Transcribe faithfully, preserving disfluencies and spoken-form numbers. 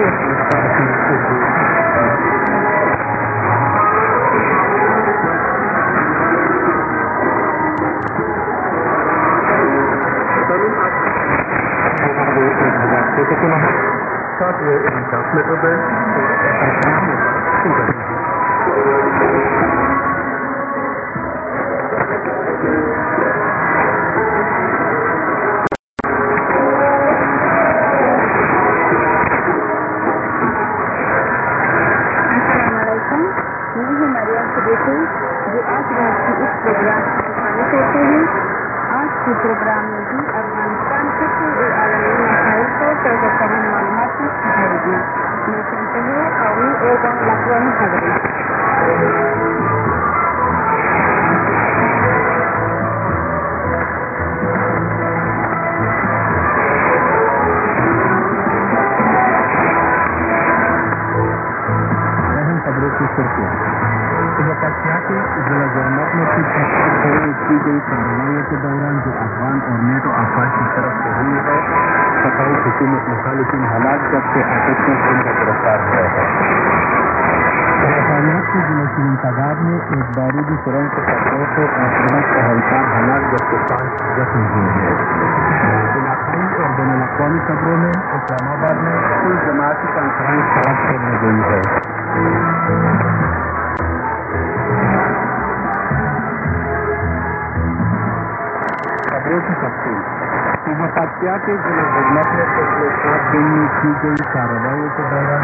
Software adjustment event अस्सलामुअलैकुम, मैं हूँ मरियम सिद्दीकी जो आज रात की इस प्रोग्राम को शामिल करते हैं। आज के प्रोग्राम में भी अफगानिस्तान के पूरे आलमी मसाइल पर ताज़ा तरीन मालूमात जाएगी। मैं सुनते हैं कौमी एवं अक़वामी खबरें। अहम खबरों की सुर्खियां। मुतक़ियाती ज़िला ज़रमत में की की गई कार्रवाइयों के दौरान जो अफगान और नेटो अफवाज की तरफ से हुई है, सफाई हुकूमत मुखालिफिन हालात जब से आतंकियों को गिरफ्तार किया है। बरतानिया के जिले की इंतजाम में एक बारूदी सुरंग के खतरों से आसमान एहलकार हालात जबकि पांच जख्मी हुए हैं। इलाकाई और बैन अवी खबरों में इस्लामाबाद में कुल जमाती कॉन्फ्रेंस आज करने गई है। खबरों की तफसील। मुतक़ियाती ज़िला ज़रमत में पिछले सात दिन में की गई कार्रवाइयों के दौरान